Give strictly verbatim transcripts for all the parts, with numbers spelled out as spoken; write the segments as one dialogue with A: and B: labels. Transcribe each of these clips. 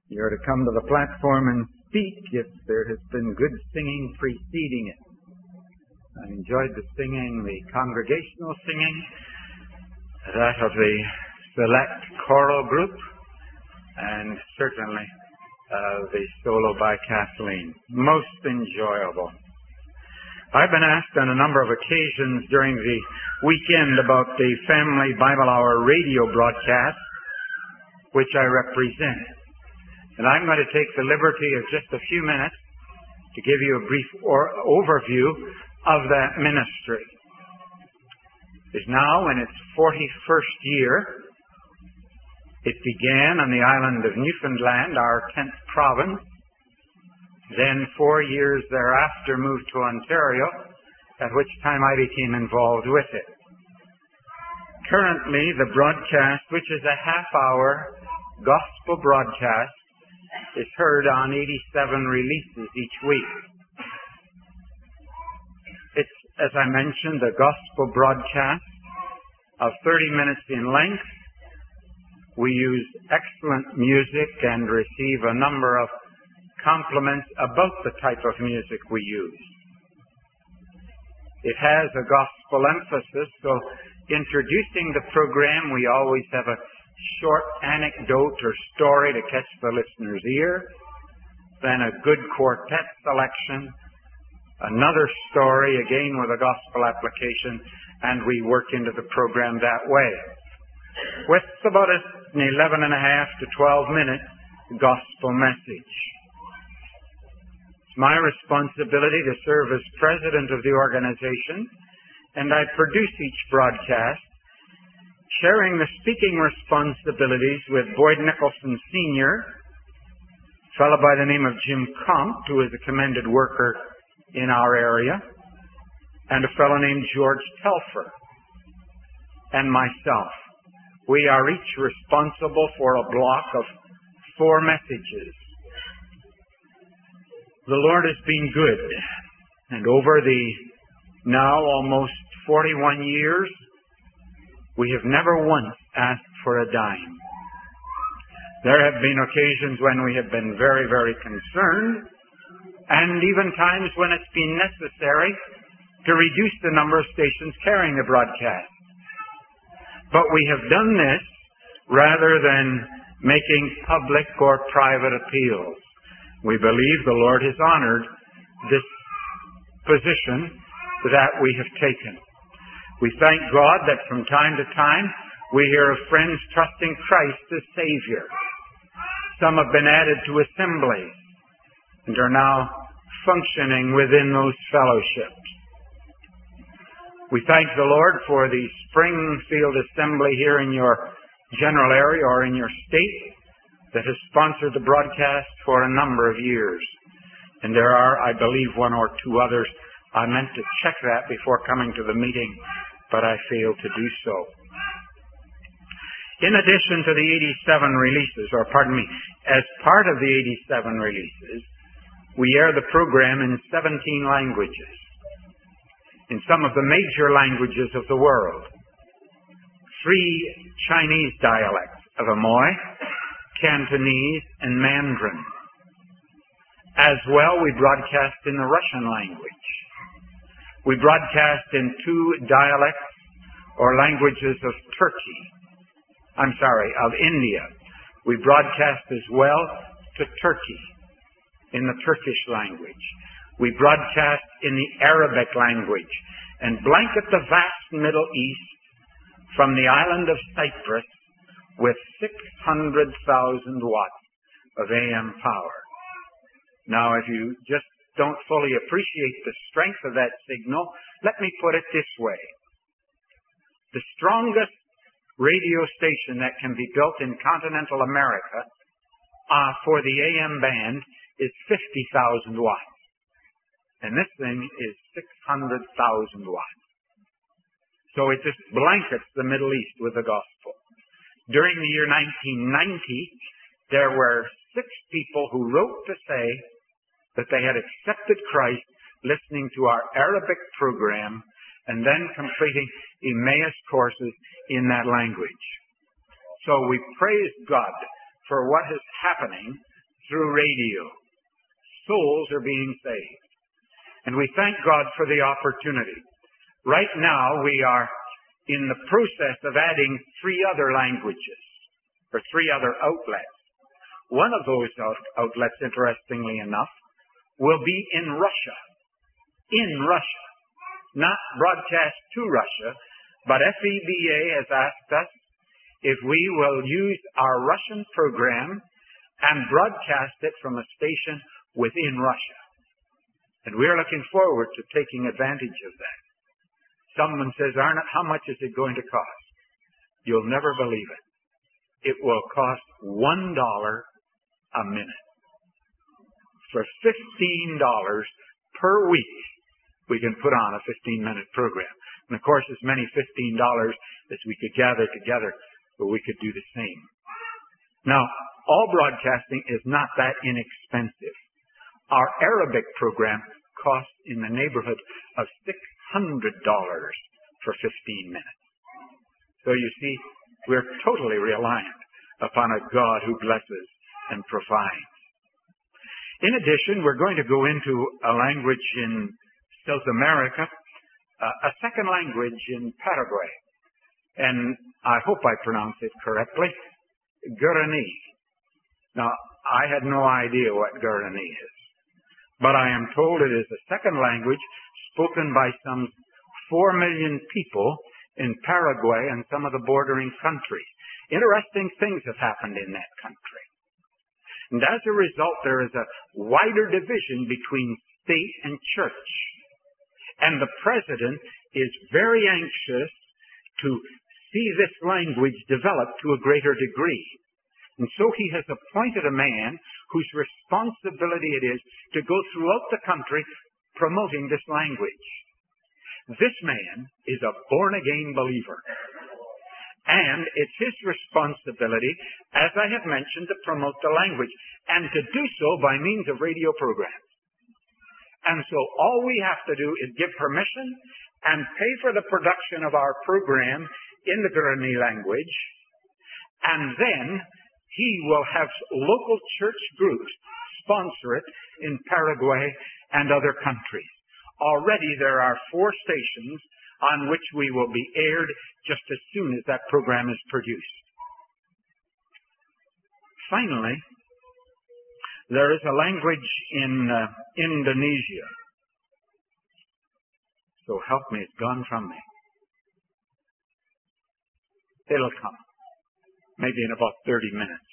A: You're to come to the platform and speak if there has been good singing preceding it. I enjoyed the singing, the congregational singing, that of the select choral group, and certainly uh, the solo by Kathleen. Most enjoyable. I've been asked on a number of occasions during the weekend about the Family Bible Hour radio broadcast, which I represent. And I'm going to take the liberty of just a few minutes to give you a brief or overview of that ministry. It's now in its forty-first year. It began on the island of Newfoundland, our tenth province. Then four years thereafter moved to Ontario, at which time I became involved with it. Currently, the broadcast, which is a half-hour gospel broadcast, is heard on eighty-seven releases each week. It's, as I mentioned, a gospel broadcast of thirty minutes in length. We use excellent music and receive a number of compliments about the type of music we use. It has a gospel emphasis, so introducing the program, we always have a short anecdote or story to catch the listener's ear, then a good quartet selection, another story, again with a gospel application, and we work into the program that way. With about an eleven and a half to twelve minute gospel message. It's my responsibility to serve as president of the organization, and I produce each broadcast, sharing the speaking responsibilities with Boyd Nicholson Senior, a fellow by the name of Jim Compt, who is a commended worker in our area, and a fellow named George Telfer, and myself. We are each responsible for a block of four messages. The Lord has been good, and over the now almost forty-one years, we have never once asked for a dime. There have been occasions when we have been very, very concerned, and even times when it's been necessary to reduce the number of stations carrying the broadcast. But we have done this rather than making public or private appeals. We believe the Lord has honored this position that we have taken. We thank God that from time to time we hear of friends trusting Christ as Savior. Some have been added to assemblies and are now functioning within those fellowships. We thank the Lord for the Springfield Assembly here in your general area or in your state that has sponsored the broadcast for a number of years. And there are, I believe, one or two others. I meant to check that before coming to the meeting, but I failed to do so. In addition to the eighty-seven releases, or pardon me, as part of the eighty-seven releases, we air the program in seventeen languages, in some of the major languages of the world. Three Chinese dialects of Amoy, Cantonese, and Mandarin. As well, we broadcast in the Russian language. We broadcast in two dialects or languages of Turkey. I'm sorry, of India. We broadcast as well to Turkey in the Turkish language. We broadcast in the Arabic language and blanket the vast Middle East from the island of Cyprus with six hundred thousand watts of A M power. Now, if you just don't fully appreciate the strength of that signal, let me put it this way. The strongest radio station that can be built in continental America uh, for the A M band is fifty thousand watts. And this thing is six hundred thousand watts. So it just blankets the Middle East with the gospel. During the year nineteen ninety, there were six people who wrote to say that they had accepted Christ listening to our Arabic program and then completing Emmaus courses in that language. So we praise God for what is happening through radio. Souls are being saved. And we thank God for the opportunity. Right now, we are in the process of adding three other languages, or three other outlets. One of those out- outlets, interestingly enough, will be in Russia. In Russia. Not broadcast to Russia, but F E B A has asked us if we will use our Russian program and broadcast it from a station within Russia. And we're looking forward to taking advantage of that. Someone says, Arnott, how much is it going to cost? You'll never believe it. It will cost one dollar a minute. For fifteen dollars per week, we can put on a fifteen-minute program. And of course, as many fifteen dollars as we could gather together, but we could do the same. Now, all broadcasting is not that inexpensive. Our Arabic program costs in the neighborhood of six hundred dollars for fifteen minutes. So you see, we're totally reliant upon a God who blesses and provides. In addition, we're going to go into a language in South America, uh, a second language in Paraguay. And I hope I pronounce it correctly, Guarani. Now, I had no idea what Guarani is, but I am told it is a second language spoken by some four million people in Paraguay and some of the bordering countries. Interesting things have happened in that country. And as a result, there is a wider division between state and church. And the president is very anxious to see this language develop to a greater degree. And so he has appointed a man whose responsibility it is to go throughout the country promoting this language. This man is a born-again believer. And it's his responsibility, as I have mentioned, to promote the language, and to do so by means of radio programs. And so all we have to do is give permission and pay for the production of our program in the Guarani language, and then he will have local church groups sponsor it in Paraguay and other countries. Already there are four stations on which we will be aired just as soon as that program is produced. Finally, there is a language in uh, Indonesia. So help me, it's gone from me. It'll come. Maybe in about thirty minutes.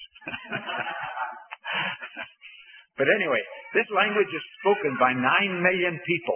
A: But anyway, this language is spoken by nine million people.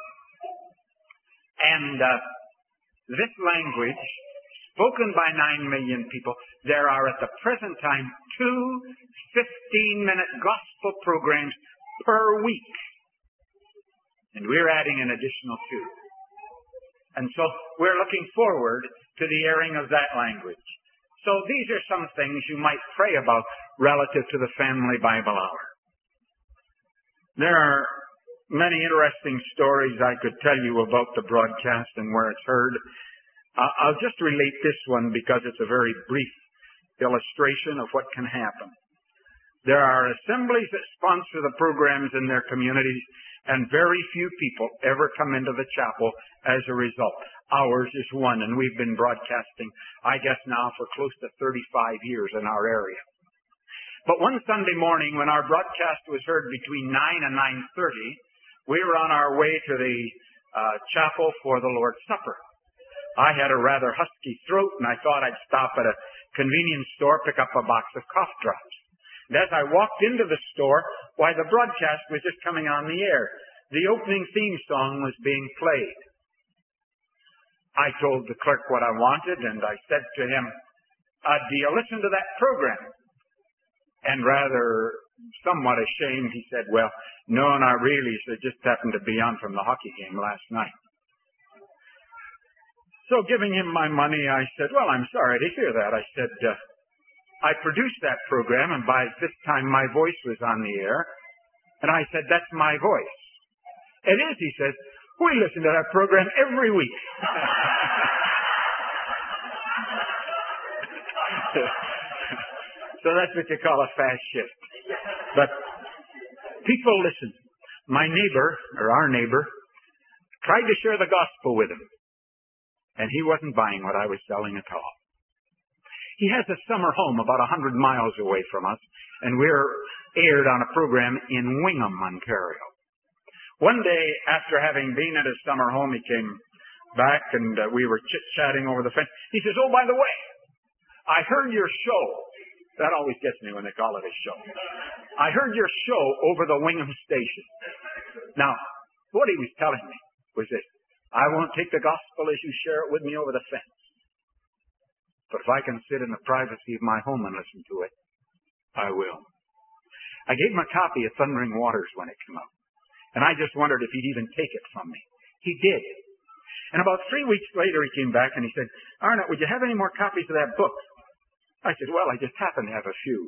A: And uh, this language, spoken by nine million people, there are at the present time two fifteen-minute gospel programs per week. And we're adding an additional two. And so we're looking forward to the airing of that language. So these are some things you might pray about relative to the Family Bible Hour. There are many interesting stories I could tell you about the broadcast and where it's heard. Uh, I'll just relate this one because it's a very brief illustration of what can happen. There are assemblies that sponsor the programs in their communities, and very few people ever come into the chapel as a result. Ours is one, and we've been broadcasting, I guess now, for close to thirty-five years in our area. But one Sunday morning, when our broadcast was heard between nine and nine thirty, we were on our way to the uh, chapel for the Lord's Supper. I had a rather husky throat, and I thought I'd stop at a convenience store, pick up a box of cough drops. And as I walked into the store, why, the broadcast was just coming on the air. The opening theme song was being played. I told the clerk what I wanted, and I said to him, uh, do you listen to that program? And rather somewhat ashamed, he said, well, no, not really. So it just happened to be on from the hockey game last night. So giving him my money, I said, well, I'm sorry to hear that. I said, uh, I produced that program, and by this time my voice was on the air. And I said, that's my voice. It is, he says. We listen to that program every week. So that's what you call a fast shift. But people listen. My neighbor, or our neighbor, tried to share the gospel with him. And he wasn't buying what I was selling at all. He has a summer home about a hundred miles away from us, and we're aired on a program in Wingham, Ontario. One day, after having been at his summer home, he came back and uh, we were chit-chatting over the fence. He says, "Oh, by the way, I heard your show." That always gets me when they call it a show. "I heard your show over the Wingham station." Now, what he was telling me was this: I won't take the gospel as you share it with me over the fence. But if I can sit in the privacy of my home and listen to it, I will. I gave him a copy of Thundering Waters when it came out. And I just wondered if he'd even take it from me. He did. And about three weeks later, he came back and he said, "Arnott, would you have any more copies of that book?" I said, "Well, I just happen to have a few."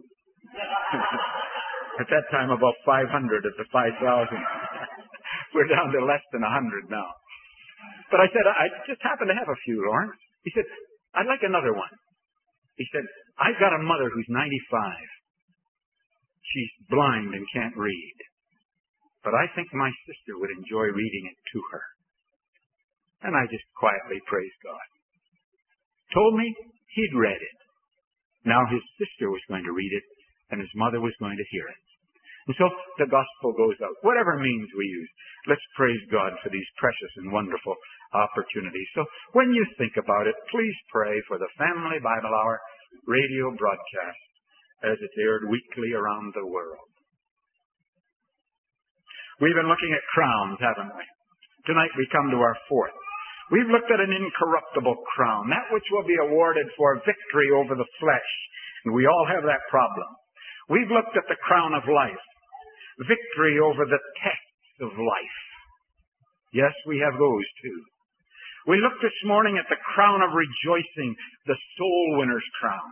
A: At that time, about five hundred of the five thousand. We're down to less than one hundred now. But I said, "I just happen to have a few, Lawrence." He said, "I'd like another one." He said, "I've got a mother who's ninety-five. She's blind and can't read. But I think my sister would enjoy reading it to her." And I just quietly praised God. Told me he'd read it. Now his sister was going to read it, and his mother was going to hear it. And so the gospel goes out. Whatever means we use, let's praise God for these precious and wonderful opportunities. So when you think about it, please pray for the Family Bible Hour radio broadcast as it's aired weekly around the world. We've been looking at crowns, haven't we? Tonight we come to our fourth. We've looked at an incorruptible crown, that which will be awarded for victory over the flesh. And we all have that problem. We've looked at the crown of life, victory over the tests of life. Yes, we have those too. We looked this morning at the crown of rejoicing, the soul winner's crown.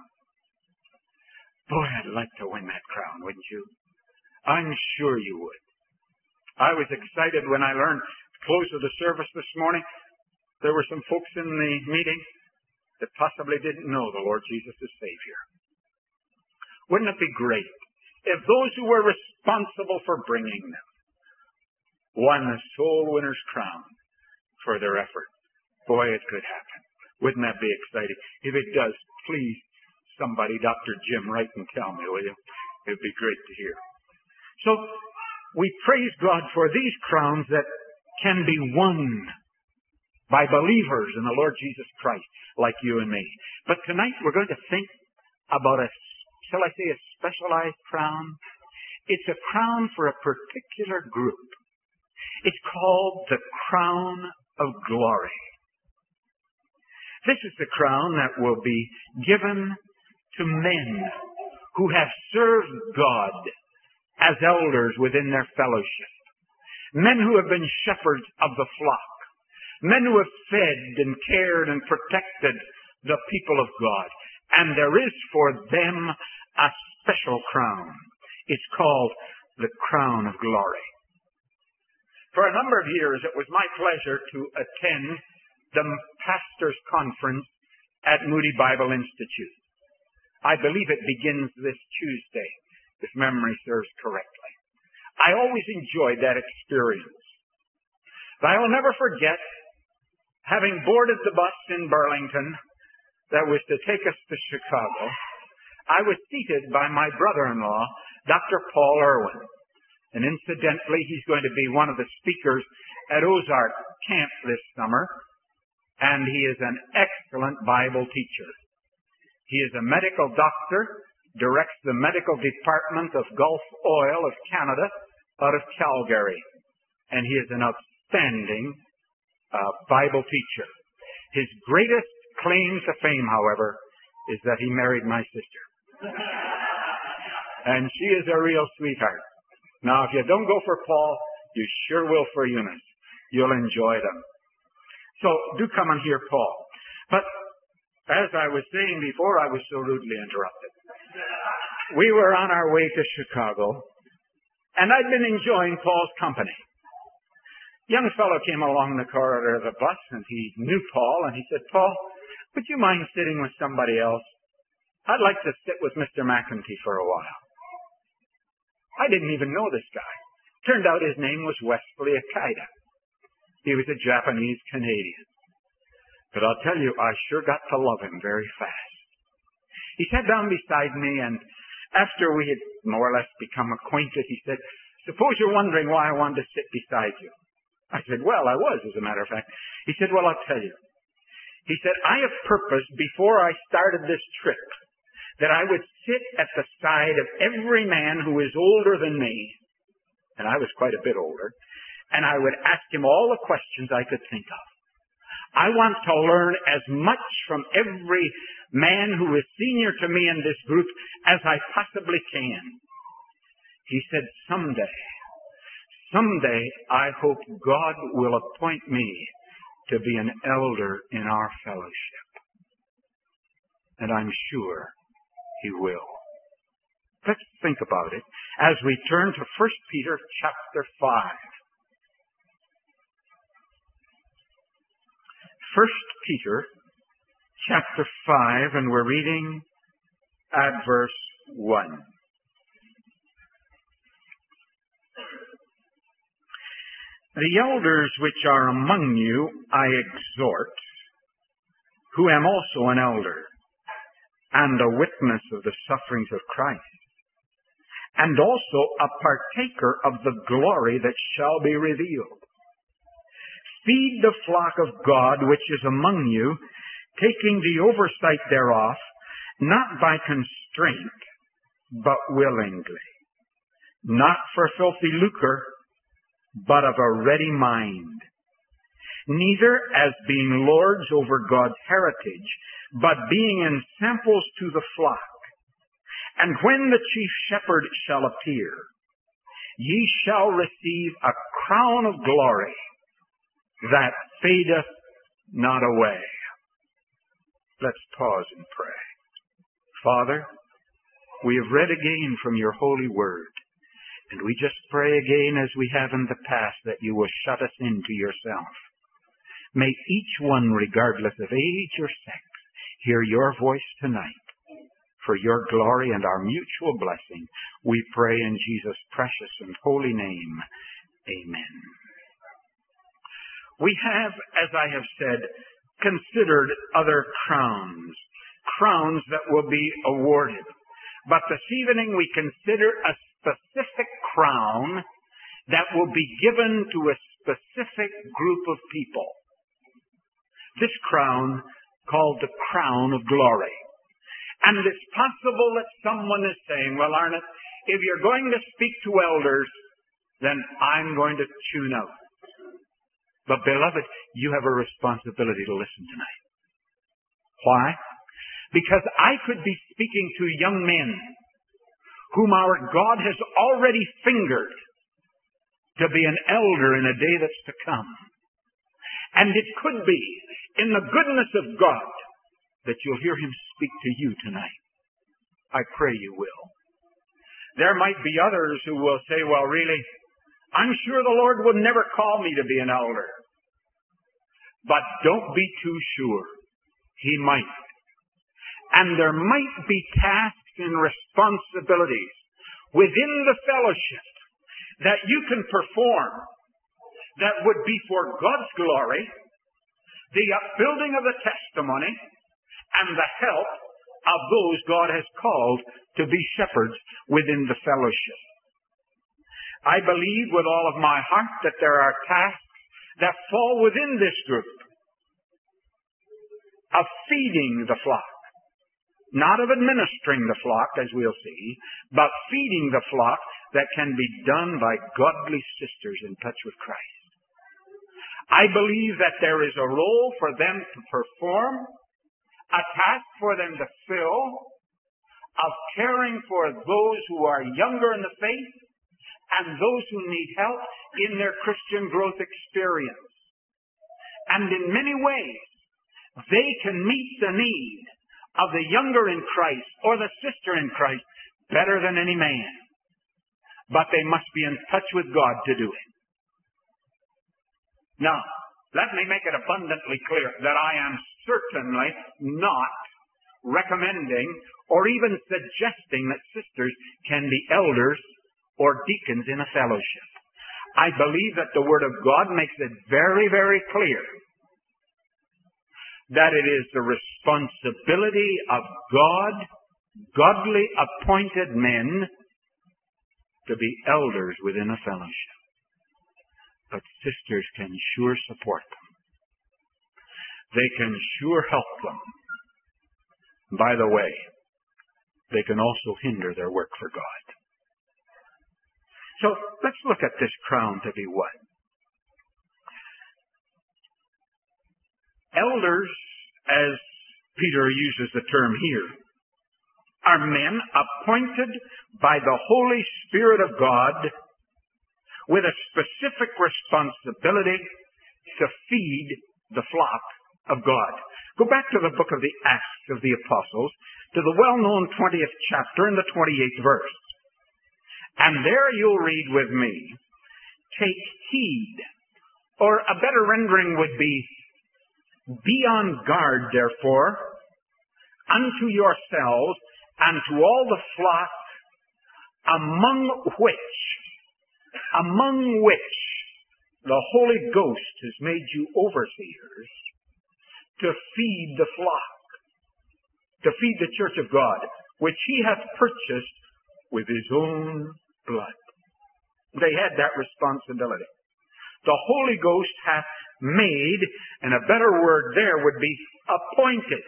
A: Boy, I'd like to win that crown, wouldn't you? I'm sure you would. I was excited when I learned at the close of the service this morning there were some folks in the meeting that possibly didn't know the Lord Jesus as Savior. Wouldn't it be great if those who were responsible for bringing them won the soul winner's crown for their effort? Boy, it could happen. Wouldn't that be exciting? If it does, please, somebody, Doctor Jim, write and tell me, will you? It would be great to hear. So, we praise God for these crowns that can be won by believers in the Lord Jesus Christ, like you and me. But tonight we're going to think about a, shall I say, a specialized crown. It's a crown for a particular group. It's called the crown of glory. This is the crown that will be given to men who have served God as elders within their fellowship. Men who have been shepherds of the flock. Men who have fed and cared and protected the people of God. And there is for them a special crown. It's called the crown of glory. For a number of years, it was my pleasure to attend the Pastors' Conference at Moody Bible Institute. I believe it begins this Tuesday, if memory serves correctly. I always enjoyed that experience. But I will never forget having boarded the bus in Burlington that was to take us to Chicago. I was seated by my brother-in-law, Doctor Paul Irwin. And incidentally, he's going to be one of the speakers at Ozark Camp this summer. And he is an excellent Bible teacher. He is a medical doctor, directs the medical department of Gulf Oil of Canada out of Calgary. And he is an outstanding uh, Bible teacher. His greatest claim to fame, however, is that he married my sister. And she is a real sweetheart. Now, if you don't go for Paul, you sure will for Eunice. You'll enjoy them. So, do come and hear Paul. But, as I was saying before, I was so rudely interrupted. We were on our way to Chicago, and I'd been enjoying Paul's company. Young fellow came along the corridor of the bus, and he knew Paul, and he said, "Paul, would you mind sitting with somebody else? I'd like to sit with Mister McEntee for a while." I didn't even know this guy. Turned out his name was Wesley Akida. He was a Japanese Canadian. But I'll tell you, I sure got to love him very fast. He sat down beside me, and after we had more or less become acquainted, he said, suppose you're wondering why I wanted to sit beside you. I said, well, I was, as a matter of fact. He said, well, I'll tell you. He said, I have purposed before I started this trip that I would sit at the side of every man who is older than me, and I was quite a bit older, and I would ask him all the questions I could think of. I want to learn as much from every man who is senior to me in this group as I possibly can. He said, someday, someday I hope God will appoint me to be an elder in our fellowship. And I'm sure He will. Let's think about it as we turn to First Peter chapter five. First Peter chapter five, and we're reading at verse one. The elders which are among you I exhort, who am also an elder, and a witness of the sufferings of Christ, and also a partaker of the glory that shall be revealed. Feed the flock of God which is among you, taking the oversight thereof, not by constraint, but willingly, not for filthy lucre, but of a ready mind, neither as being lords over God's heritage, but being ensamples to the flock. And when the chief shepherd shall appear, ye shall receive a crown of glory that fadeth not away. Let's pause and pray. Father, we have read again from your holy word, and we just pray again as we have in the past that you will shut us into yourself. May each one, regardless of age or sex, hear your voice tonight. For your glory and our mutual blessing, we pray in Jesus' precious and holy name. Amen. We have, as I have said, considered other crowns, crowns that will be awarded. But this evening we consider a specific crown that will be given to a specific group of people. This crown called the crown of glory. And it's possible that someone is saying, well, Arnott, if you're going to speak to elders, then I'm going to tune out. But beloved, you have a responsibility to listen tonight. Why? Because I could be speaking to young men whom our God has already fingered to be an elder in a day that's to come. And it could be, in the goodness of God, that you'll hear Him speak to you tonight. I pray you will. There might be others who will say, well, really, I'm sure the Lord would never call me to be an elder. But don't be too sure. He might. And there might be tasks and responsibilities within the fellowship that you can perform that would be for God's glory, the upbuilding of the testimony, and the help of those God has called to be shepherds within the fellowship. I believe with all of my heart that there are tasks that fall within this group of feeding the flock. Not of administering the flock, as we'll see, but feeding the flock that can be done by godly sisters in touch with Christ. I believe that there is a role for them to perform, a task for them to fill, of caring for those who are younger in the faith and those who need help in their Christian growth experience. And in many ways, they can meet the need of the younger in Christ or the sister in Christ better than any man. But they must be in touch with God to do it. Now, let me make it abundantly clear that I am certainly not recommending or even suggesting that sisters can be elders or deacons in a fellowship. I believe that the Word of God makes it very, very clear that it is the responsibility of God, godly appointed men, to be elders within a fellowship. But sisters can sure support them. They can sure help them. By the way, they can also hinder their work for God. So let's look at this crown to be what? Elders, as Peter uses the term here, are men appointed by the Holy Spirit of God with a specific responsibility to feed the flock of God. Go back to the book of the Acts of the Apostles, to the well-known twentieth chapter and the twenty-eighth verse. And there you'll read with me, take heed, or a better rendering would be, be on guard, therefore, unto yourselves and to all the flock among which, among which the Holy Ghost has made you overseers to feed the flock, to feed the church of God, which he hath purchased with his own blood. They had that responsibility. The Holy Ghost hath made, and a better word there would be appointed.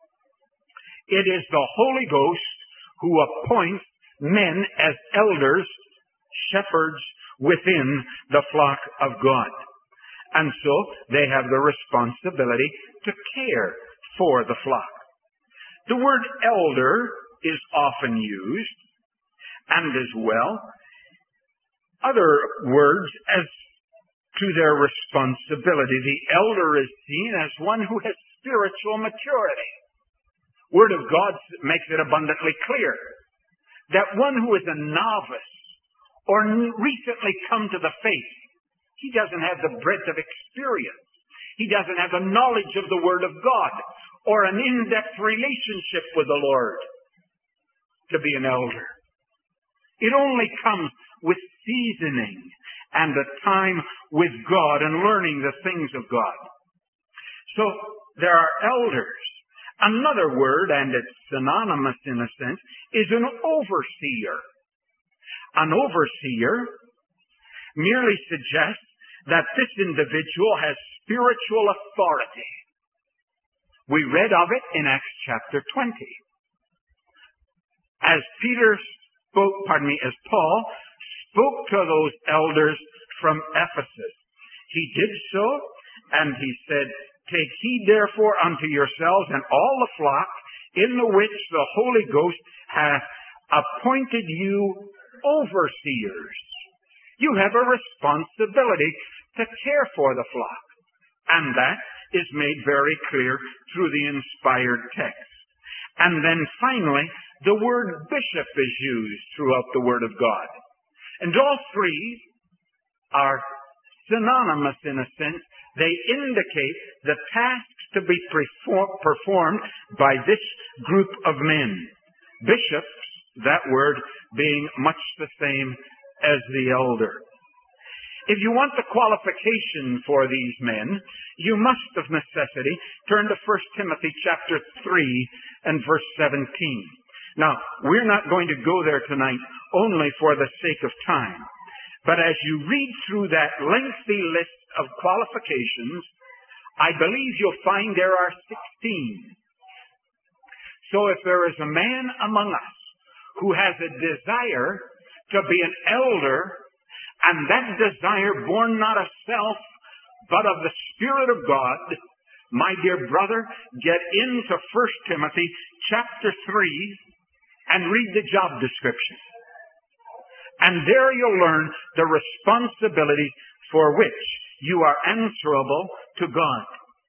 A: It is the Holy Ghost who appoints men as elders, shepherds within the flock of God. And so they have the responsibility to care for the flock. The word elder is often used, and as well other words as to their responsibility. The elder is seen as one who has spiritual maturity. Word of God makes it abundantly clear that one who is a novice or recently come to the faith, he doesn't have the breadth of experience. He doesn't have the knowledge of the Word of God or an in-depth relationship with the Lord to be an elder. It only comes with seasoning and a time with God and learning the things of God. So there are elders. Another word, and it's synonymous in a sense, is an overseer. An overseer merely suggests that this individual has spiritual authority. We read of it in Acts chapter twenty. As Peter spoke, pardon me, as Paul spoke to those elders from Ephesus, he did so, and he said, take heed therefore unto yourselves and all the flock in the which the Holy Ghost hath appointed you overseers. You have a responsibility to care for the flock. And that is made very clear through the inspired text. And then finally, the word bishop is used throughout the Word of God. And all three are synonymous in a sense. They indicate the tasks to be performed by this group of men. Bishops, that word being much the same as the elder. If you want the qualification for these men, you must of necessity turn to First Timothy chapter three and verse seventeen. Now, we're not going to go there tonight only for the sake of time. But as you read through that lengthy list of qualifications, I believe you'll find there are sixteen. So if there is a man among us who has a desire to be an elder, and that desire born not of self, but of the Spirit of God, my dear brother, get into First Timothy chapter three and read the job description. And there you'll learn the responsibility for which you are answerable to God.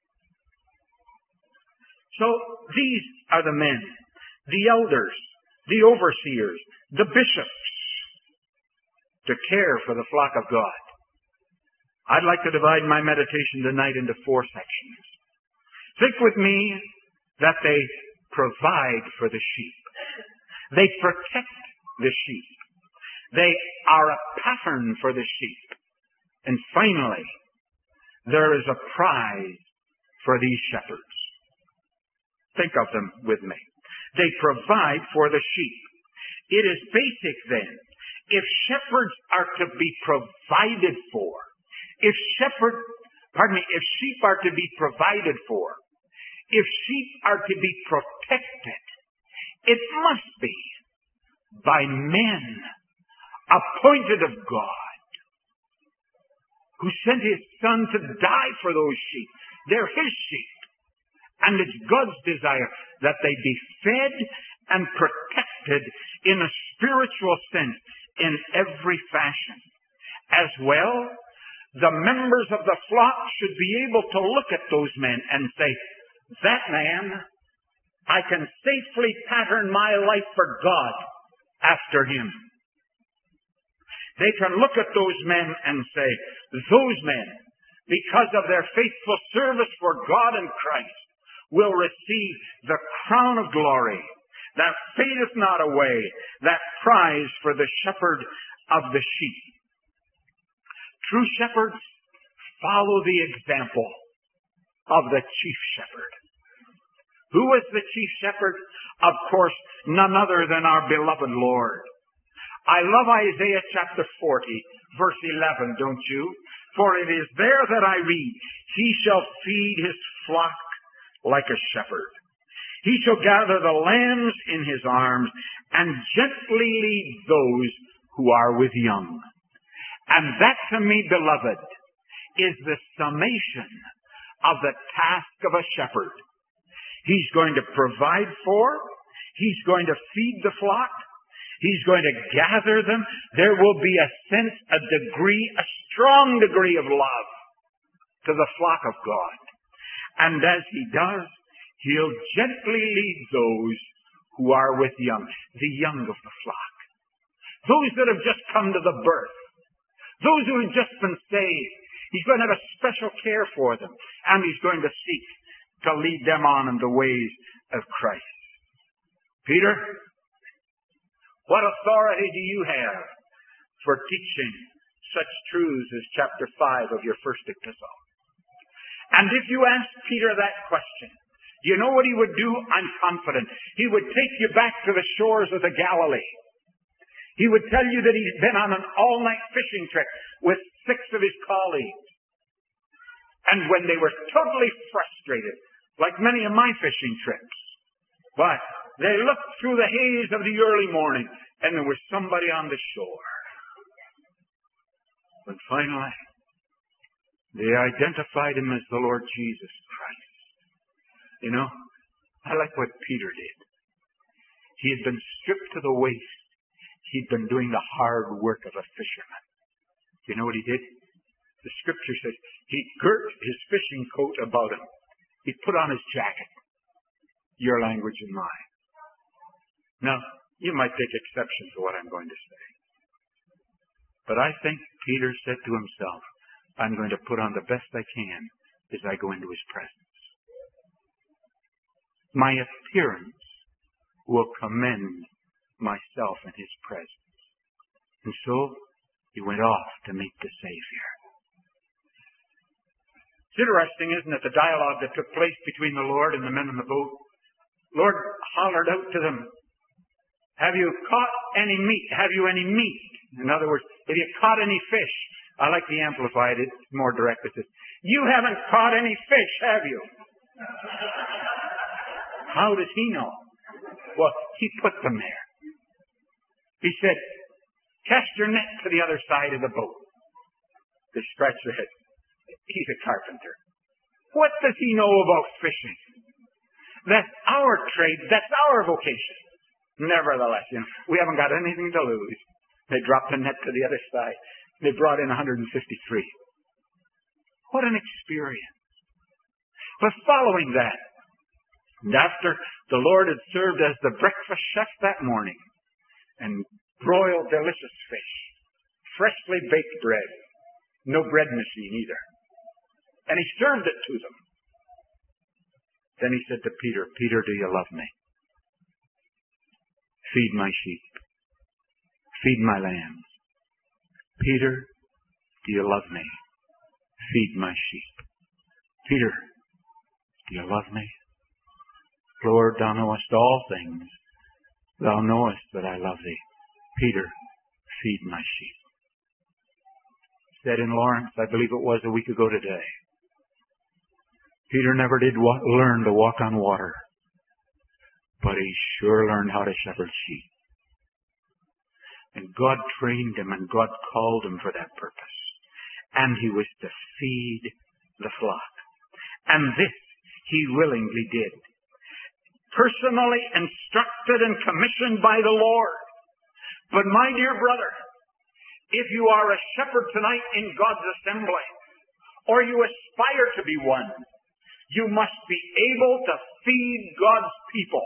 A: So these are the men, the elders, the overseers, the bishops, to care for the flock of God. I'd like to divide my meditation tonight into four sections. Think with me that they provide for the sheep. They protect the sheep. They are a pattern for the sheep. And finally, there is a prize for these shepherds. Think of them with me. They provide for the sheep. It is basic then. If shepherds are to be provided for, if shepherd, pardon me, if sheep are to be provided for, if sheep are to be protected, it must be by men appointed of God, who sent His Son to die for those sheep. They're His sheep. And it's God's desire that they be fed and protected in a spiritual sense in every fashion. As well, the members of the flock should be able to look at those men and say, that man, I can safely pattern my life for God after him. They can look at those men and say, those men, because of their faithful service for God and Christ, will receive the crown of glory that fadeth not away, that prize for the shepherd of the sheep. True shepherds follow the example of the chief shepherd. Who was the chief shepherd? Of course, none other than our beloved Lord. I love Isaiah chapter forty, verse eleven, don't you? For it is there that I read, He shall feed His flock like a shepherd. He shall gather the lambs in His arms and gently lead those who are with young. And that, to me, beloved, is the summation of the task of a shepherd. He's going to provide for, He's going to feed the flock, He's going to gather them. There will be a sense, a degree, a strong degree of love to the flock of God. And as He does, He'll gently lead those who are with young, the young of the flock. Those that have just come to the birth. Those who have just been saved. He's going to have a special care for them. And He's going to seek to lead them on in the ways of Christ. Peter, what authority do you have for teaching such truths as chapter five of your first epistle? And if you ask Peter that question, do you know what he would do? I'm confident. He would take you back to the shores of the Galilee. He would tell you that he'd been on an all-night fishing trip with six of his colleagues. And when they were totally frustrated, like many of my fishing trips, but they looked through the haze of the early morning and there was somebody on the shore. But finally, they identified Him as the Lord Jesus Christ. You know, I like what Peter did. He had been stripped to the waist. He'd been doing the hard work of a fisherman. You know what he did? The scripture says he girt his fishing coat about him. He put on his jacket. Your language and mine. Now, you might take exception to what I'm going to say. But I think Peter said to himself, I'm going to put on the best I can as I go into His presence. My appearance will commend myself in His presence. And so, he went off to meet the Savior. It's interesting, isn't it, the dialogue that took place between the Lord and the men in the boat. Lord hollered out to them, have you caught any meat? Have you any meat? In other words, have you caught any fish? I like the Amplified. It's more direct. It says, you haven't caught any fish, have you? How does he know? Well, he put them there. He said, cast your net to the other side of the boat. They scratch their head. He's a carpenter. What does he know about fishing? That's our trade. That's our vocation. Nevertheless, you know, we haven't got anything to lose. They dropped the net to the other side. They brought in one hundred fifty-three. What an experience. But following that, and after the Lord had served as the breakfast chef that morning, and broiled delicious fish, freshly baked bread, no bread machine either, and He served it to them. Then He said to Peter, Peter, do you love me? Feed my sheep. feed my lambs. Peter, do you love me? Feed my sheep. Peter, do you love me? Lord, thou knowest all things. Thou knowest that I love thee. Peter, feed my sheep. Said in Lawrence, I believe it was a week ago today, Peter never did wa- learn to walk on water, but he sure learned how to shepherd sheep. And God trained him and God called him for that purpose. And he was to feed the flock. And this he willingly did. Personally instructed and commissioned by the Lord. But my dear brother, if you are a shepherd tonight in God's assembly, or you aspire to be one, you must be able to feed God's people,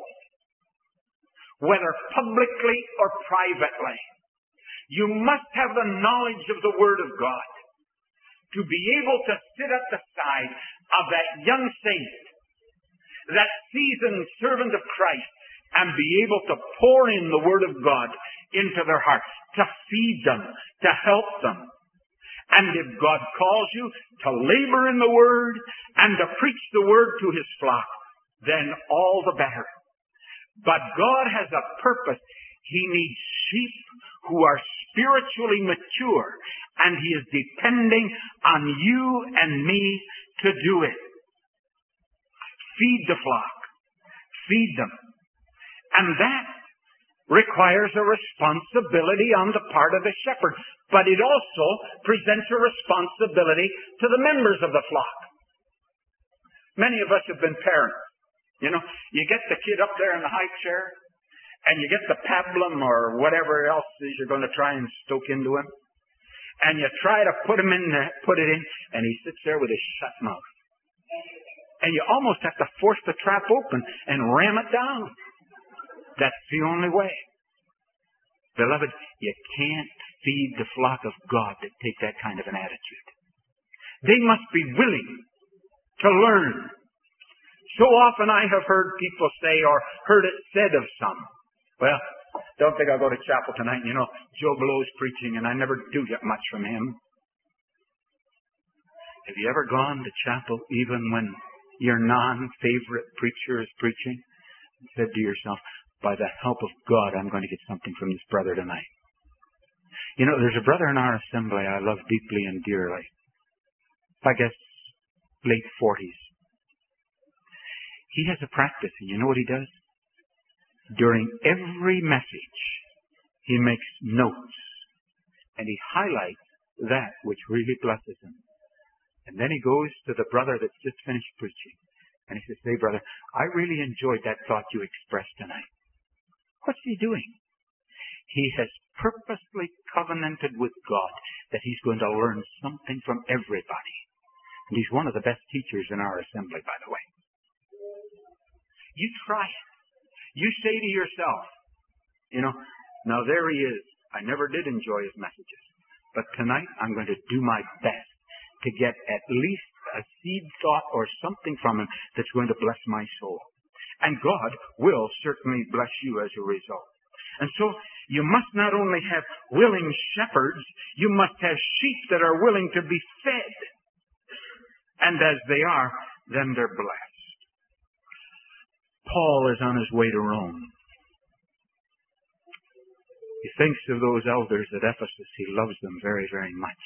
A: whether publicly or privately. You must have the knowledge of the Word of God to be able to sit at the side of that young saint, that seasoned servant of Christ, and be able to pour in the Word of God into their hearts, to feed them, to help them. And if God calls you to labor in the Word and to preach the Word to His flock, then all the better. But God has a purpose. He needs sheep who are spiritually mature, and He is depending on you and me to do it. Feed the flock. Feed them. And that requires a responsibility on the part of the shepherd. But it also presents a responsibility to the members of the flock. Many of us have been parents. You know, you get the kid up there in the high chair, and you get the pablum or whatever else is you're going to try and stoke into him, and you try to put him in, the, put it in, and he sits there with his shut mouth. And you almost have to force the trap open and ram it down. That's the only way. Beloved, you can't feed the flock of God that take that kind of an attitude. They must be willing to learn. So often I have heard people say, or heard it said of some, well, don't think I'll go to chapel tonight. You know, Joe Blow's preaching and I never do get much from him. Have you ever gone to chapel even when your non-favorite preacher is preaching and said to yourself, by the help of God, I'm going to get something from this brother tonight? You know, there's a brother in our assembly I love deeply and dearly. I guess late forties. He has a practice, and you know what he does? During every message, he makes notes, and he highlights that which really blesses him. And then he goes to the brother that's just finished preaching, and he says, hey, brother, I really enjoyed that thought you expressed tonight. What's he doing? He has purposely covenanted with God that he's going to learn something from everybody. And he's one of the best teachers in our assembly, by the way. You try it. You say to yourself, you know, now there he is. I never did enjoy his messages. But tonight I'm going to do my best to get at least a seed thought or something from him that's going to bless my soul. And God will certainly bless you as a result. And so you must not only have willing shepherds, you must have sheep that are willing to be fed. And as they are, then they're blessed. Paul is on his way to Rome. He thinks of those elders at Ephesus. He loves them very, very much.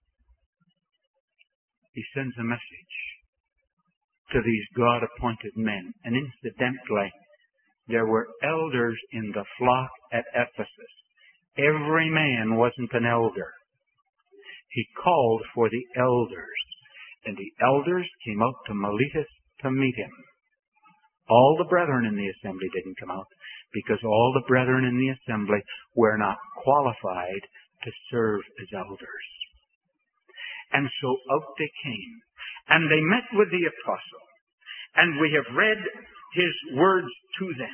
A: He sends a message to these God-appointed men. And incidentally, there were elders in the flock at Ephesus. Every man wasn't an elder. He called for the elders. And the elders came out to Miletus to meet him. All the brethren in the assembly didn't come out because all the brethren in the assembly were not qualified to serve as elders. And so out they came. And they met with the apostle. And we have read his words to them.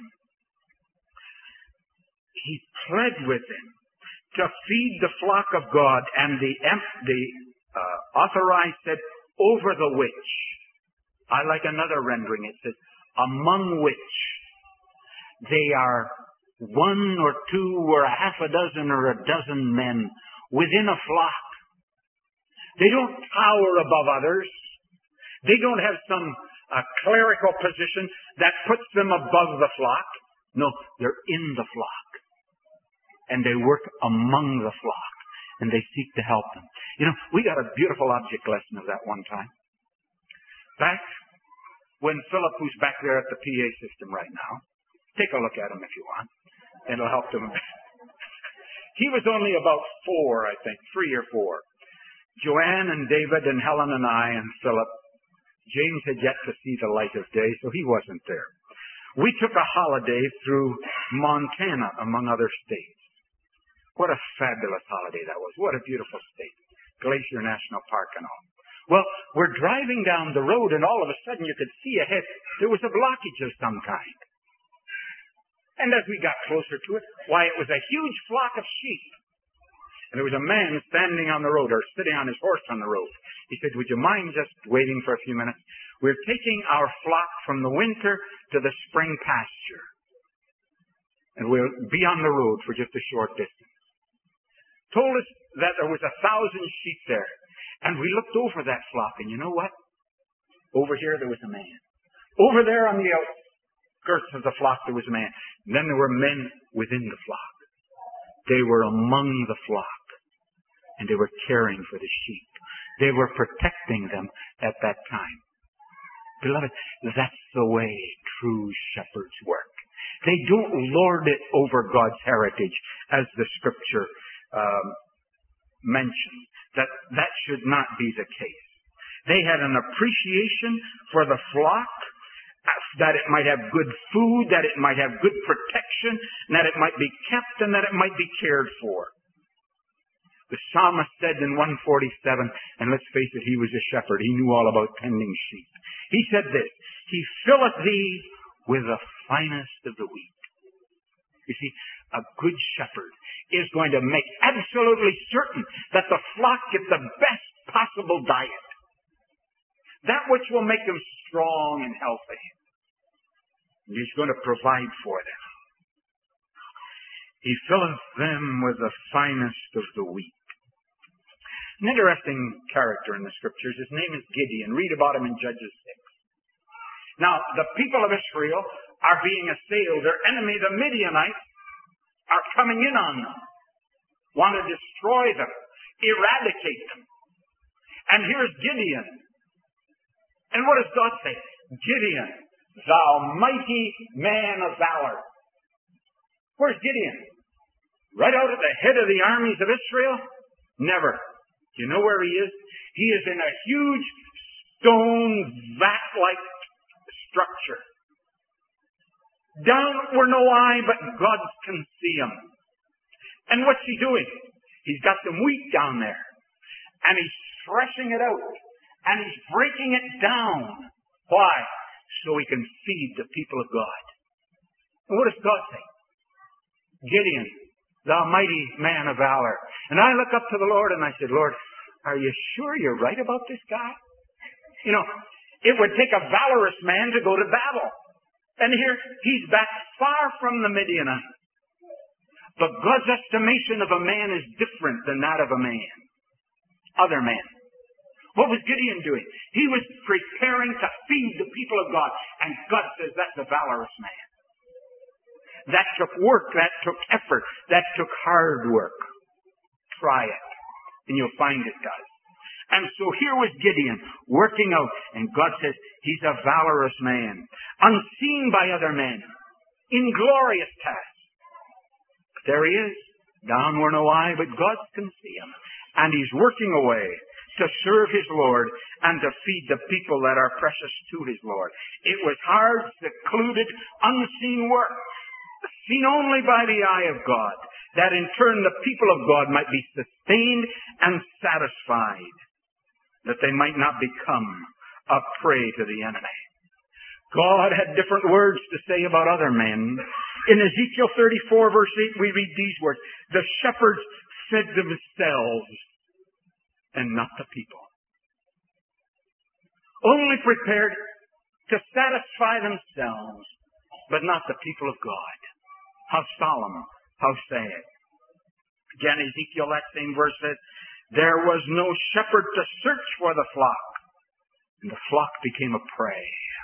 A: He pled with them to feed the flock of God. And the, the uh, authorized said, over the which. I like another rendering. It says, among which they are
B: one or two or a half a dozen or a dozen men within a flock. They don't tower above others. They don't have some uh, clerical position that puts them above the flock. No, they're in the flock. And they work among the flock. And they seek to help them. You know, we got a beautiful object lesson of that one time. Back when Philip, who's back there at the P A system right now, take a look at him if you want. It'll help them. He was only about four, I think, three or four. Joanne and David and Helen and I and Philip, James had yet to see the light of day, so he wasn't there. We took a holiday through Montana, among other states. What a fabulous holiday that was. What a beautiful state. Glacier National Park and all. Well, we're driving down the road, and all of a sudden you could see ahead there was a blockage of some kind. And as we got closer to it, why, it was a huge flock of sheep. And there was a man standing on the road, or sitting on his horse on the road. He said, would you mind just waiting for a few minutes? We're taking our flock from the winter to the spring pasture. And we'll be on the road for just a short distance. Told us that there was a thousand sheep there. And we looked over that flock, and you know what? Over here there was a man. Over there on the outskirts of the flock there was a man. And then there were men within the flock. They were among the flock, and they were caring for the sheep. They were protecting them at that time. Beloved, that's the way true shepherds work. They don't lord it over God's heritage, as the Scripture um, mentions. That that should not be the case. They had an appreciation for the flock, that it might have good food, that it might have good protection, and that it might be kept, and that it might be cared for. The psalmist said in one forty-seven, and let's face it, he was a shepherd. He knew all about tending sheep. He said this, He filleth thee with the finest of the wheat. You see, a good shepherd is going to make absolutely certain that the flock get the best possible diet. That which will make them strong and healthy. He's going to provide for them. He filleth them with the finest of the wheat. An interesting character in the Scriptures. His name is Gideon. Read about him in Judges six. Now, the people of Israel are being assailed. Their enemy, the Midianites, are coming in on them. Want to destroy them. Eradicate them. And here's Gideon. And what does God say? Gideon, thou mighty man of valor. Where's Gideon? Right out at the head of the armies of Israel? Never. Do you know where he is? He is in a huge stone vat-like structure. Down where no eye but God can see him. And what's he doing? He's got some wheat down there. And he's threshing it out. And he's breaking it down. Why? So he can feed the people of God. And what does God say? Gideon, thou mighty man of valor. And I look up to the Lord and I said, Lord, are you sure you're right about this guy? You know, it would take a valorous man to go to battle. And here, he's back far from the Midianites. But God's estimation of a man is different than that of a man. Other men. What was Gideon doing? He was preparing to feed the people of God. And God says that's a valorous man. That took work. That took effort. That took hard work. Try it. And you'll find it does. And so here was Gideon working out. And God says he's a valorous man. Unseen by other men. Inglorious task. But there he is. Down where no eye but God can see him. And he's working away to serve his Lord and to feed the people that are precious to his Lord. It was hard, secluded, unseen work, seen only by the eye of God, that in turn the people of God might be sustained and satisfied, that they might not become a prey to the enemy. God had different words to say about other men. In Ezekiel thirty-four, verse eight, we read these words, the shepherds fed themselves and not the people. Only prepared to satisfy themselves, but not the people of God. How solemn, how sad. Again, Ezekiel, that same verse says, there was no shepherd to search for the flock, and the flock became a prey.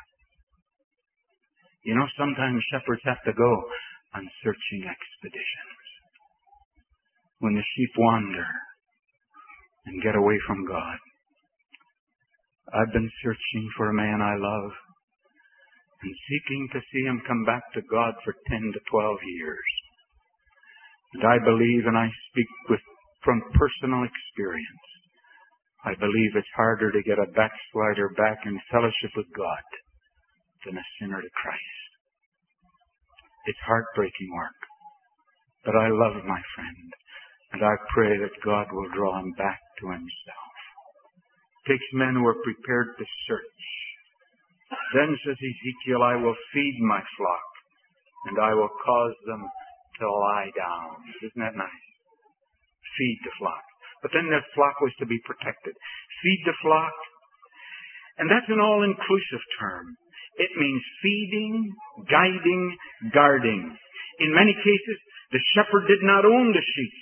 B: You know, sometimes shepherds have to go on searching expeditions. When the sheep wander and get away from God. I've been searching for a man I love and seeking to see him come back to God for ten to twelve years. And I believe, and I speak with from personal experience, I believe it's harder to get a backslider back in fellowship with God than a sinner to Christ. It's heartbreaking work. But I love my friend, and I pray that God will draw him back to himself. It takes men who are prepared to search. Then, says Ezekiel, I will feed my flock, and I will cause them to lie down. Isn't that nice? Feed the flock. But then the flock was to be protected. Feed the flock. And that's an all-inclusive term. It means feeding, guiding, guarding. In many cases, the shepherd did not own the sheep.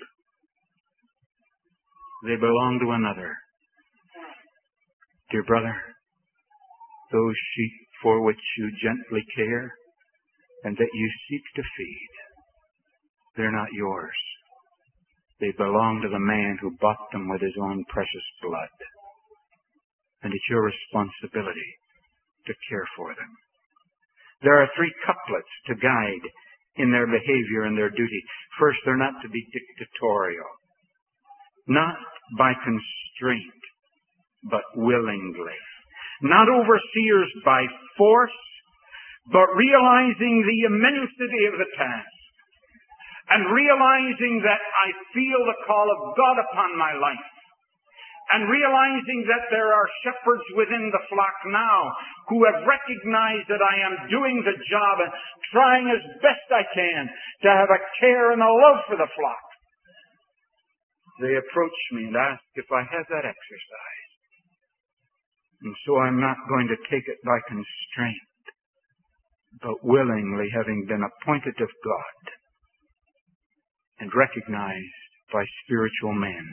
B: They belonged to another. Dear brother, those sheep for which you gently care and that you seek to feed, they're not yours. They belong to the man who bought them with his own precious blood. And it's your responsibility to care for them. There are three couplets to guide in their behavior and their duty. First, they're not to be dictatorial. Not by constraint, but willingly. Not overseers by force, but realizing the immensity of the task. And realizing that I feel the call of God upon my life. And realizing that there are shepherds within the flock now who have recognized that I am doing the job and trying as best I can to have a care and a love for the flock. They approach me and ask if I have that exercise. And so I'm not going to take it by constraint, but willingly, having been appointed of God and recognized by spiritual men.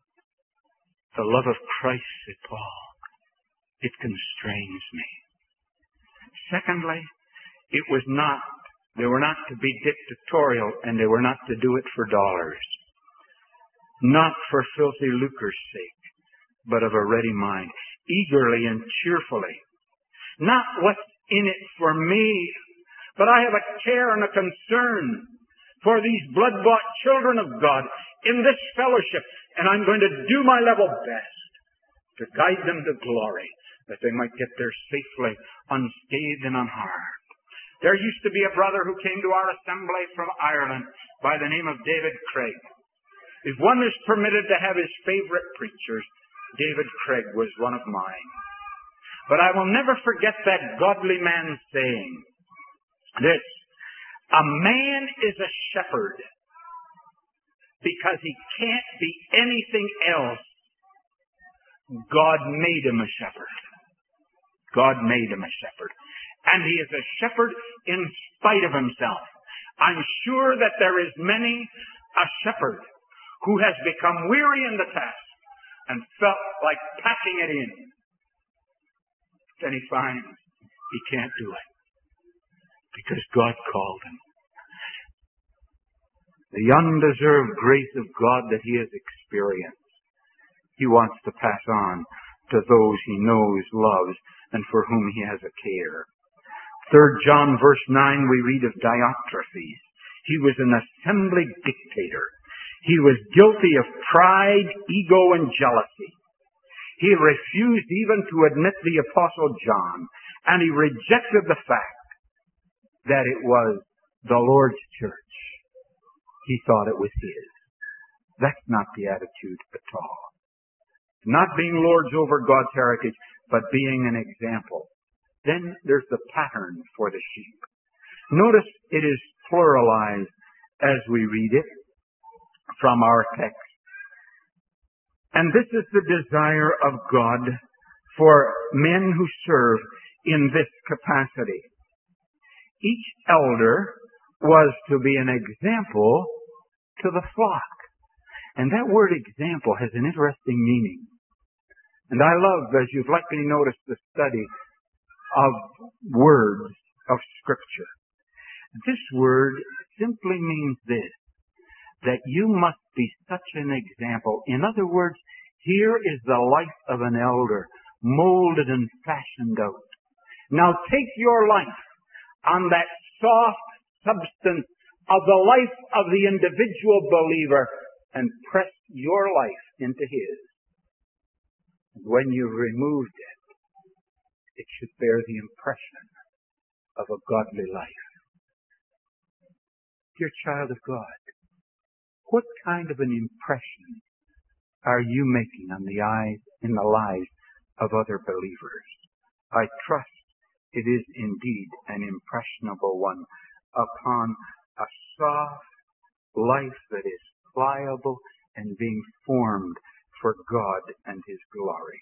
B: The love of Christ, said Paul, it constrains me. Secondly, it was not, they were not to be dictatorial, and they were not to do it for dollars. Not for filthy lucre's sake, but of a ready mind, eagerly and cheerfully. Not what's in it for me, but I have a care and a concern for these blood-bought children of God in this fellowship, and I'm going to do my level best to guide them to glory, that they might get there safely, unscathed and unharmed. There used to be a brother who came to our assembly from Ireland by the name of David Craig. If one is permitted to have his favorite preachers, David Craig was one of mine. But I will never forget that godly man saying this: a man is a shepherd because he can't be anything else. God made him a shepherd. God made him a shepherd. And he is a shepherd in spite of himself. I'm sure that there is many a shepherd who has become weary in the task and felt like packing it in. Then he finds he can't do it because God called him. The undeserved grace of God that he has experienced, he wants to pass on to those he knows, loves, and for whom he has a care. Third John verse nine, we read of Diotrephes. He was an assembly dictator. He was guilty of pride, ego, and jealousy. He refused even to admit the Apostle John, and he rejected the fact that it was the Lord's church. He thought it was his. That's not the attitude at all. Not being lords over God's heritage, but being an example. Then there's the pattern for the sheep. Notice it is pluralized as we read it from our text. And this is the desire of God for men who serve in this capacity. Each elder
A: was to be an example to the flock. And that word example has an interesting meaning. And I love, as you've likely noticed, the study of words of Scripture. This word simply means this, that you must be such an example. In other words, here is the life of an elder, molded and fashioned out. Now take your life on that soft substance of the life of the individual believer and press your life into his. And when you've removed it, it should bear the impression of a godly life. Dear child of God, what kind of an impression are you making on the eyes, in the lives of other believers? I trust it is indeed an impressionable one upon a soft life that is pliable and being formed for God and His glory.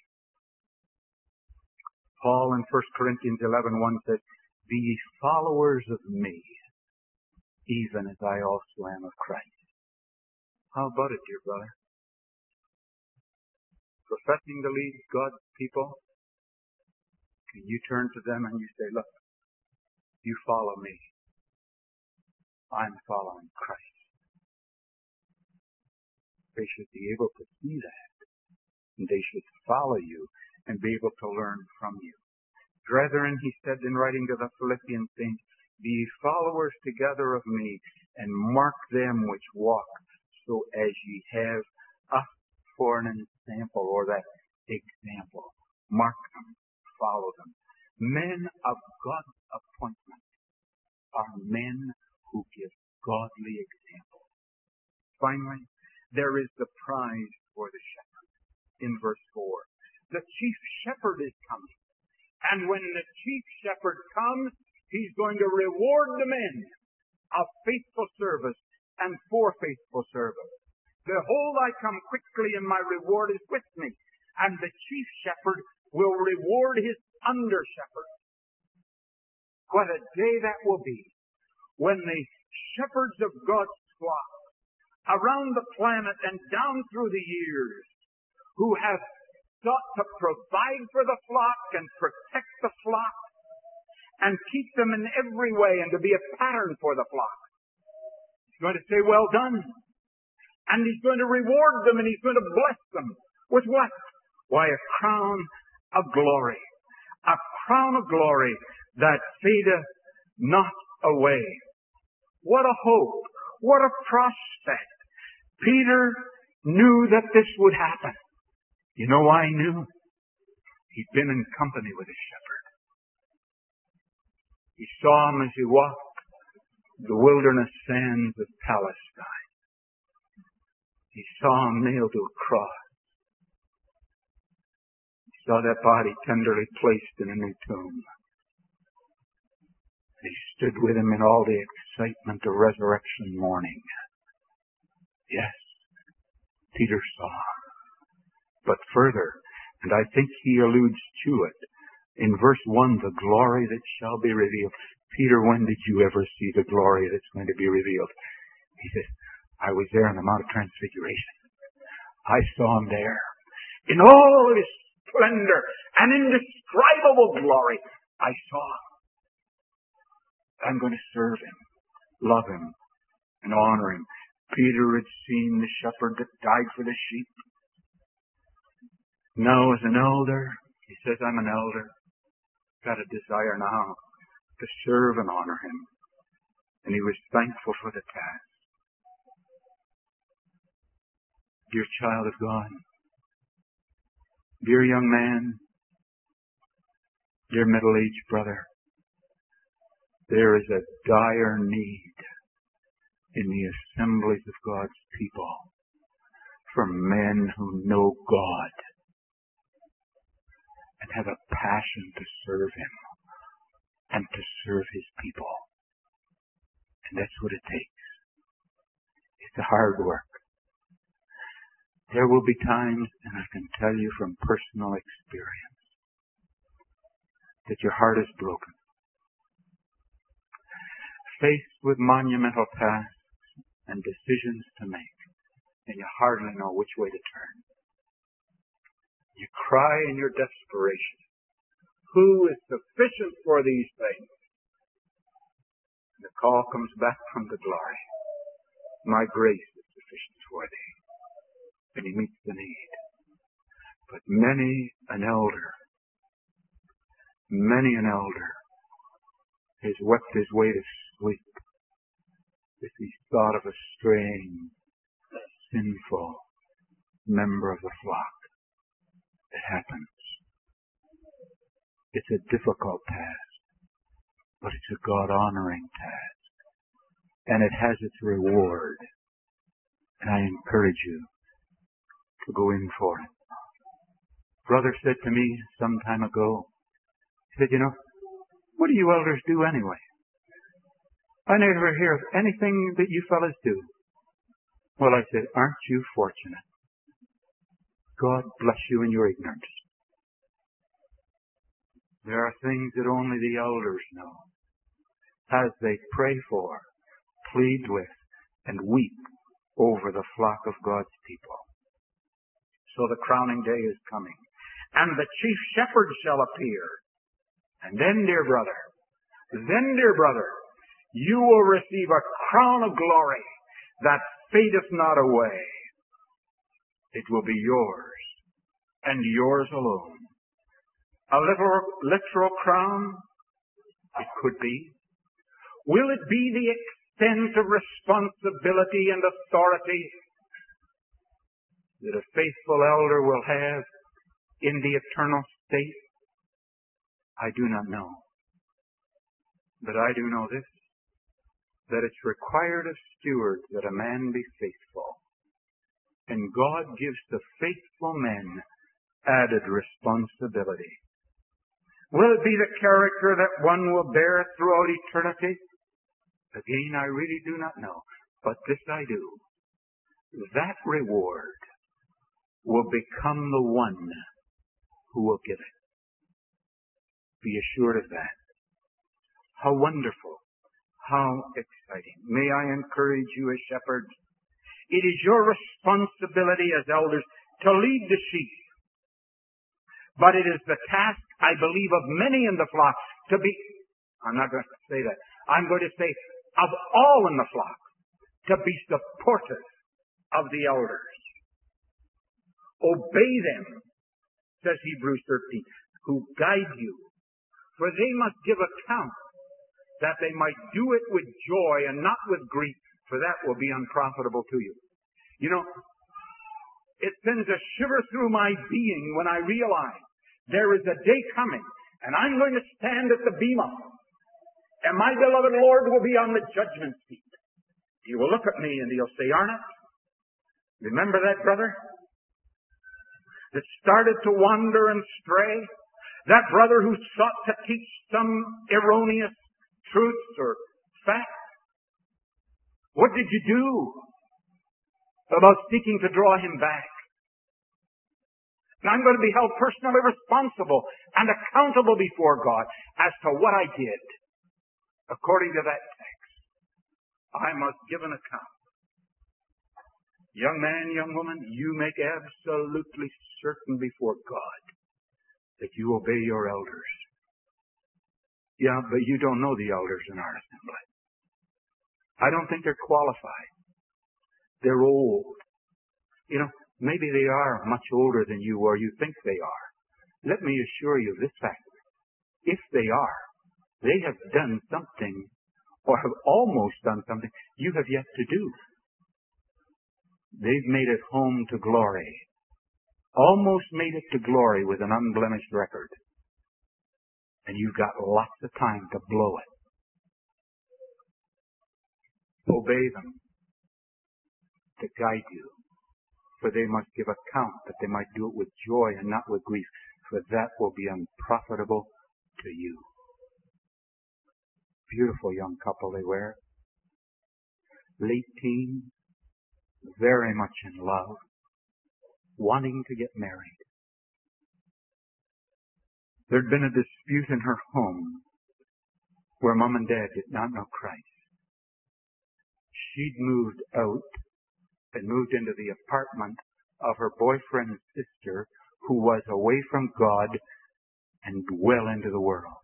A: Paul in First Corinthians eleven one says, "Be ye followers of me, even as I also am of Christ." How about it, dear brother? Professing to lead God's people, can you turn to them and you say, "Look, you follow me. I'm following Christ." They should be able to see that. And they should follow you and be able to learn from you. Brethren, he said in writing to the Philippian saints, "Be ye followers together of me, and mark them which walk, so as ye have us for an example," or that example. Mark them, follow them. Men of God's appointment are men who give godly example. Finally, there is the prize for the shepherd in verse four. The chief shepherd is coming. And when the chief shepherd comes, he's going to reward the men of faithful service and for faithful service. "Behold, I come quickly, and my reward is with me." And the chief shepherd will reward his under shepherd. What a day that will be when the shepherds of God's flock around the planet and down through the years, who have sought to provide for the flock and protect the flock and keep them in every way and to be a pattern for the flock. He's going to say, "Well done." And He's going to reward them, and He's going to bless them. With what? Why, a crown of glory. A crown of glory that fadeth not away. What a hope. What a prospect. Peter knew that this would happen. You know why he knew? He'd been in company with a shepherd. He saw him as he walked the wilderness sands of Palestine. He saw him nailed to a cross. He saw that body tenderly placed in a new tomb. And he stood with him in all the excitement of resurrection morning. Yes, Peter saw. But further, and I think he alludes to it, in verse one, the glory that shall be revealed. Peter, when did you ever see the glory that's going to be revealed? He says, "I was there on the Mount of Transfiguration. I saw Him there. In all of His splendor and indescribable glory, I saw Him. I'm going to serve Him, love Him, and honor Him." Peter had seen the shepherd that died for the sheep. Now, as an elder, he says, "I'm an elder. Got a desire now to serve and honor Him." And he was thankful for the task. Dear child of God, dear young man, dear middle-aged brother, there is a dire need in the assemblies of God's people for men who know God and have a passion to serve Him and to serve His people. And that's what it takes. It's a hard work. There will be times, and I can tell you from personal experience, that your heart is broken.
B: faced with monumental tasks and decisions to make, and you hardly know which way to turn. You cry in your desperation, who is sufficient for these things? And the call comes back from the glory. My grace is sufficient for thee. And he meets the need. But many an elder, many an elder has wept his way to sleep as he thought of a straying, sinful member of the flock. It happens. It's a difficult task, but it's a God-honoring task. And it has its reward. And I encourage you to go in for it. Brother said to me some time ago, he said, you know, what do you elders do anyway? I never hear of anything that you fellas do. Well, I said, aren't you fortunate? God bless you in your ignorance. There are things that only the elders know as they pray for, plead with, and weep over the flock of God's people. So the crowning day is coming. And the chief shepherd shall appear. And then, dear brother, then, dear brother, you will receive a crown of glory that fadeth not away. It will be yours, and yours alone. A literal, literal crown? It could be. Will it be the extent of responsibility and authority that a faithful elder will have in the eternal state? I do not know. But I do know this, that it's required of stewards that a man be faithful. And God gives the faithful men added responsibility. Will it be the character that one will bear throughout eternity? Again, I really do not know. But this I do. That reward will become the one who will give it. Be assured of that. How wonderful. How exciting. May I encourage you as shepherds. It is your responsibility as elders to lead the sheep. But it is the task, I believe, of many in the flock to be, I'm not going to say that. I'm going to say of all in the flock to be supportive of the elders. Obey them, says Hebrews thirteen, who guide you. For they must give account that they might do it with joy and not with grief, for that will be unprofitable to you. You know, it sends a shiver through my being when I realize there is a day coming, and I'm going to stand at the bema, and my beloved Lord will be on the judgment seat. He will look at me and he'll say, Arnott, remember that brother that started to wander and stray? That brother who sought to teach some erroneous truths or facts? What did you do about seeking to draw him back? And I'm going to be held personally responsible and accountable before God as to what I did. According to that text, I must give an account. Young man, young woman, you make absolutely certain before God that you obey your elders. Yeah, but you don't know the elders in our assembly. I don't think they're qualified. They're old. You know, maybe they are much older than you or you think they are. Let me assure you of this fact. If they are, they have done something or have almost done something you have yet to do. They've made it home to glory. Almost made it to glory with an unblemished record. And you've got lots of time to blow it. Obey them to guide you. For they must give account that they might do it with joy and not with grief. For that will be unprofitable to you. Beautiful young couple they were. Late teens. Very much in love. Wanting to get married. There'd been a dispute in her home where mom and dad did not know Christ. she'd moved out and moved into the apartment of her boyfriend's sister, who was away from God and well into the world.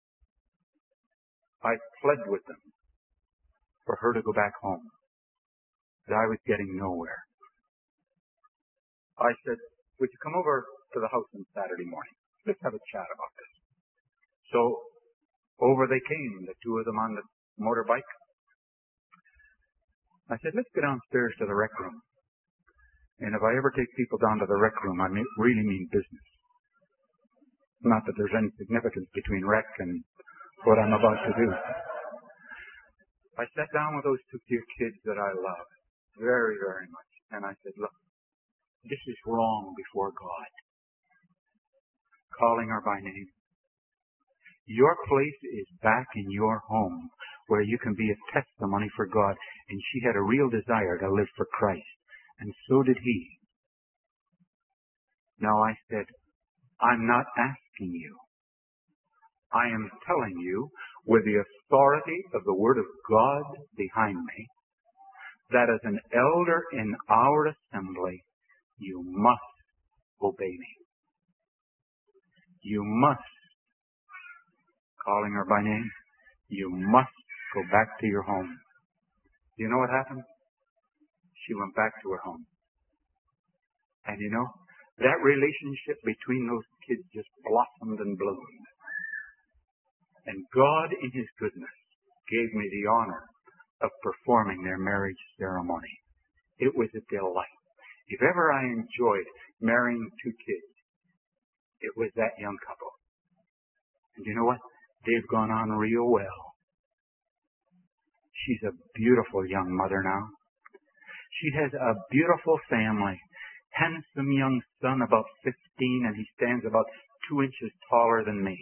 B: I pled with them for her to go back home, but I was getting nowhere. I said, would you come over to the house on Saturday morning? Let's have a chat about this. So over they came, the two of them on the motorbike. I said, let's go downstairs to the rec room. And if I ever take people down to the rec room, I mean, really mean business. Not that there's any significance between rec and what I'm about to do. I sat down with those two dear kids that I love very, very much. And I said, look, this is wrong before God. Calling her by name. Your place is back in your home where you can be a testimony for God. And she had a real desire to live for Christ. And so did he. Now I said, I'm not asking you. I am telling you, with the authority of the Word of God behind me, that as an elder in our assembly, you must obey me. You must, calling her by name, you must go back to your home. Do you know what happened? She went back to her home. And you know, that relationship between those kids just blossomed and bloomed. And God, in His goodness, gave me the honor of performing their marriage ceremony. It was a delight. If ever I enjoyed marrying two kids, it was that young couple. And you know what? They've gone on real well. She's a beautiful young mother now. She has a beautiful family. Handsome young son, about fifteen, and he stands about two inches taller than me.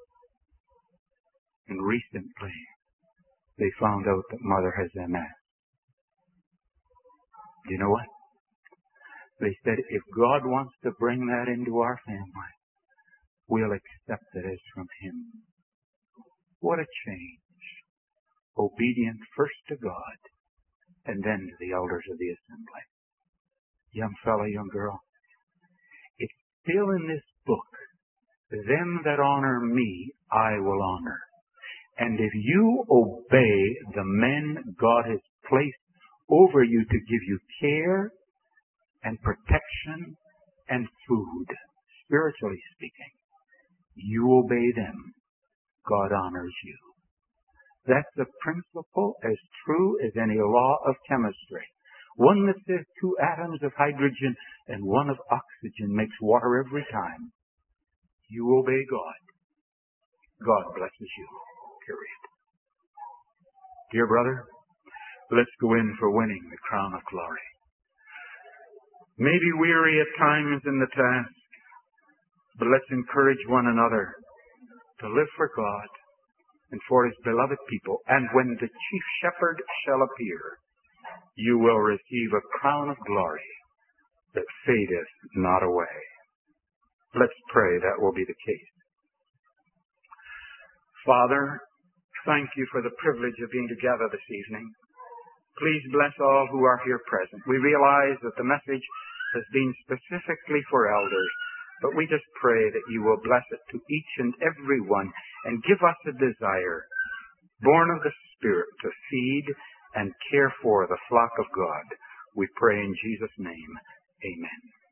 B: And recently, they found out that mother has M S. Do you know what? They said, if God wants to bring that into our family, we'll accept it as from Him. What a change. Obedient first to God, and then to the elders of the assembly. Young fellow, young girl, it's still in this book, them that honor me, I will honor. And if you obey the men God has placed over you to give you care and protection and food, spiritually speaking, you obey them, God honors you. That's a principle as true as any law of chemistry. One that says two atoms of hydrogen and one of oxygen makes water every time. You obey God. God blesses you. Period. Dear brother, let's go in for winning the crown of glory. Maybe weary at times in the task, but let's encourage one another to live for God and for His beloved people. And when the chief shepherd shall appear, you will receive a crown of glory that fadeth not away. Let's pray that will be the case. Father, thank you for the privilege of being together this evening. Please bless all who are here present. We realize that the message has been specifically for elders, but we just pray that you will bless it to each and every one and give us a desire, born of the Spirit, to feed and care for the flock of God. We pray in Jesus' name. Amen.